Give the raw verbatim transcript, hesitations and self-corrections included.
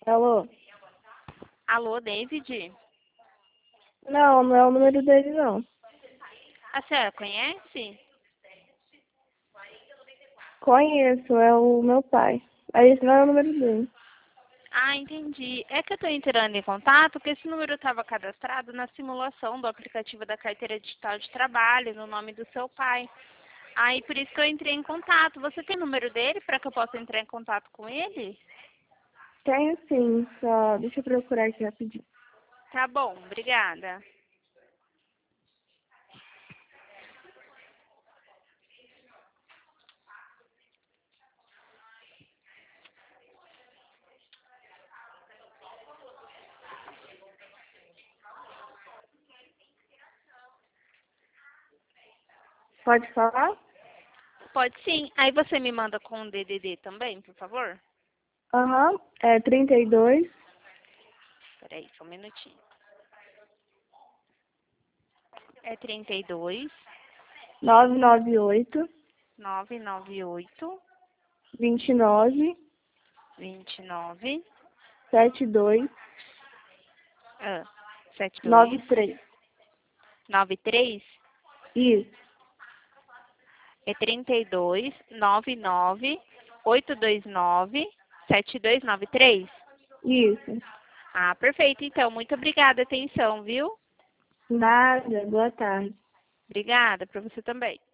Alô? Alô, David? Não, não é o número dele, não. A senhora conhece? Conheço, é o meu pai. Aí esse não é o número dele. Ah, entendi. É que eu estou entrando em contato porque esse número estava cadastrado na simulação do aplicativo da carteira digital de trabalho, no nome do seu pai. Aí, por isso que eu entrei em contato. Você tem o número dele para que eu possa entrar em contato com ele? Tenho sim, só deixa eu procurar aqui rapidinho. Tá bom, obrigada. Pode falar? Pode sim. Aí você me manda com o D D D também, por favor? Aham, é trinta e dois, Peraí, só um minutinho. É trinta e dois, novecentos e noventa e oito, novecentos e noventa e oito, vinte e nove, vinte e nove, setenta e dois, ah, setenta e dois, noventa e três. noventa e três. Isso, É trinta e dois, noventa e nove, oitocentos e vinte e nove, setenta e dois noventa e três? isso. Ah, perfeito. Então, muito obrigada, atenção, viu? Nada, boa tarde. Obrigada para você também.